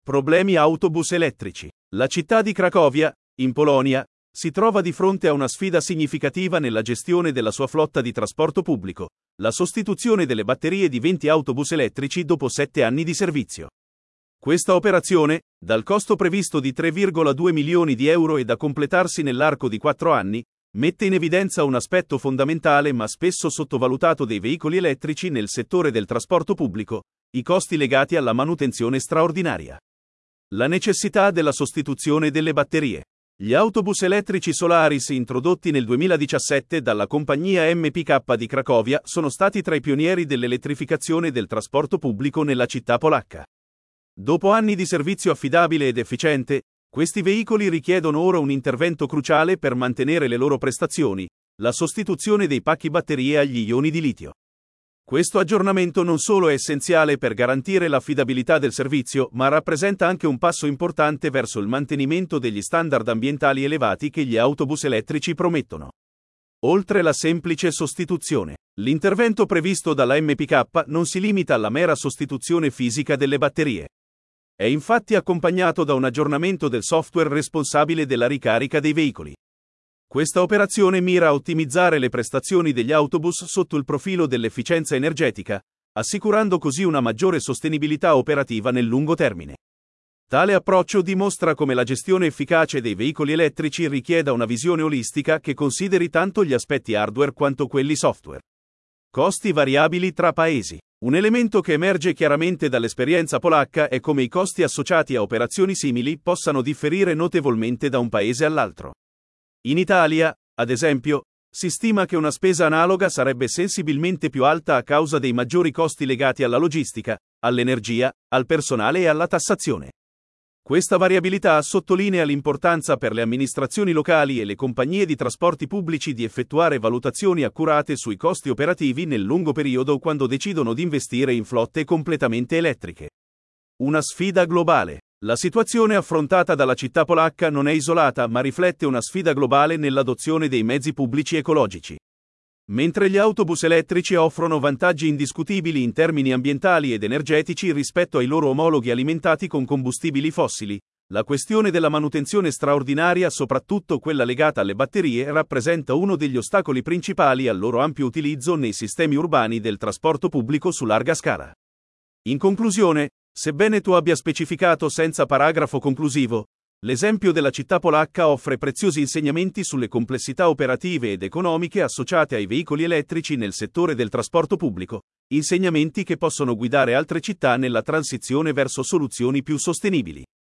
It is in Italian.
Problemi autobus elettrici. La città di Cracovia, in Polonia, si trova di fronte a una sfida significativa nella gestione della sua flotta di trasporto pubblico, la sostituzione delle batterie di 20 autobus elettrici dopo 7 anni di servizio. Questa operazione, dal costo previsto di 3,2 milioni di euro e da completarsi nell'arco di 4 anni, mette in evidenza un aspetto fondamentale ma spesso sottovalutato dei veicoli elettrici nel settore del trasporto pubblico, i costi legati alla manutenzione straordinaria. La necessità della sostituzione delle batterie. Gli autobus elettrici Solaris introdotti nel 2017 dalla compagnia MPK di Cracovia sono stati tra i pionieri dell'elettrificazione del trasporto pubblico nella città polacca. Dopo anni di servizio affidabile ed efficiente, questi veicoli richiedono ora un intervento cruciale per mantenere le loro prestazioni, la sostituzione dei pacchi batterie agli ioni di litio. Questo aggiornamento non solo è essenziale per garantire l'affidabilità del servizio, ma rappresenta anche un passo importante verso il mantenimento degli standard ambientali elevati che gli autobus elettrici promettono. Oltre la semplice sostituzione, l'intervento previsto dalla MPK non si limita alla mera sostituzione fisica delle batterie. È infatti accompagnato da un aggiornamento del software responsabile della ricarica dei veicoli. Questa operazione mira a ottimizzare le prestazioni degli autobus sotto il profilo dell'efficienza energetica, assicurando così una maggiore sostenibilità operativa nel lungo termine. Tale approccio dimostra come la gestione efficace dei veicoli elettrici richieda una visione olistica che consideri tanto gli aspetti hardware quanto quelli software. Costi variabili tra paesi. Un elemento che emerge chiaramente dall'esperienza polacca è come i costi associati a operazioni simili possano differire notevolmente da un paese all'altro. In Italia, ad esempio, si stima che una spesa analoga sarebbe sensibilmente più alta a causa dei maggiori costi legati alla logistica, all'energia, al personale e alla tassazione. Questa variabilità sottolinea l'importanza per le amministrazioni locali e le compagnie di trasporti pubblici di effettuare valutazioni accurate sui costi operativi nel lungo periodo quando decidono di investire in flotte completamente elettriche. Una sfida globale. La situazione affrontata dalla città polacca non è isolata, ma riflette una sfida globale nell'adozione dei mezzi pubblici ecologici. Mentre gli autobus elettrici offrono vantaggi indiscutibili in termini ambientali ed energetici rispetto ai loro omologhi alimentati con combustibili fossili, la questione della manutenzione straordinaria, soprattutto quella legata alle batterie, rappresenta uno degli ostacoli principali al loro ampio utilizzo nei sistemi urbani del trasporto pubblico su larga scala. In conclusione, sebbene tu abbia specificato senza paragrafo conclusivo, l'esempio della città polacca offre preziosi insegnamenti sulle complessità operative ed economiche associate ai veicoli elettrici nel settore del trasporto pubblico, insegnamenti che possono guidare altre città nella transizione verso soluzioni più sostenibili.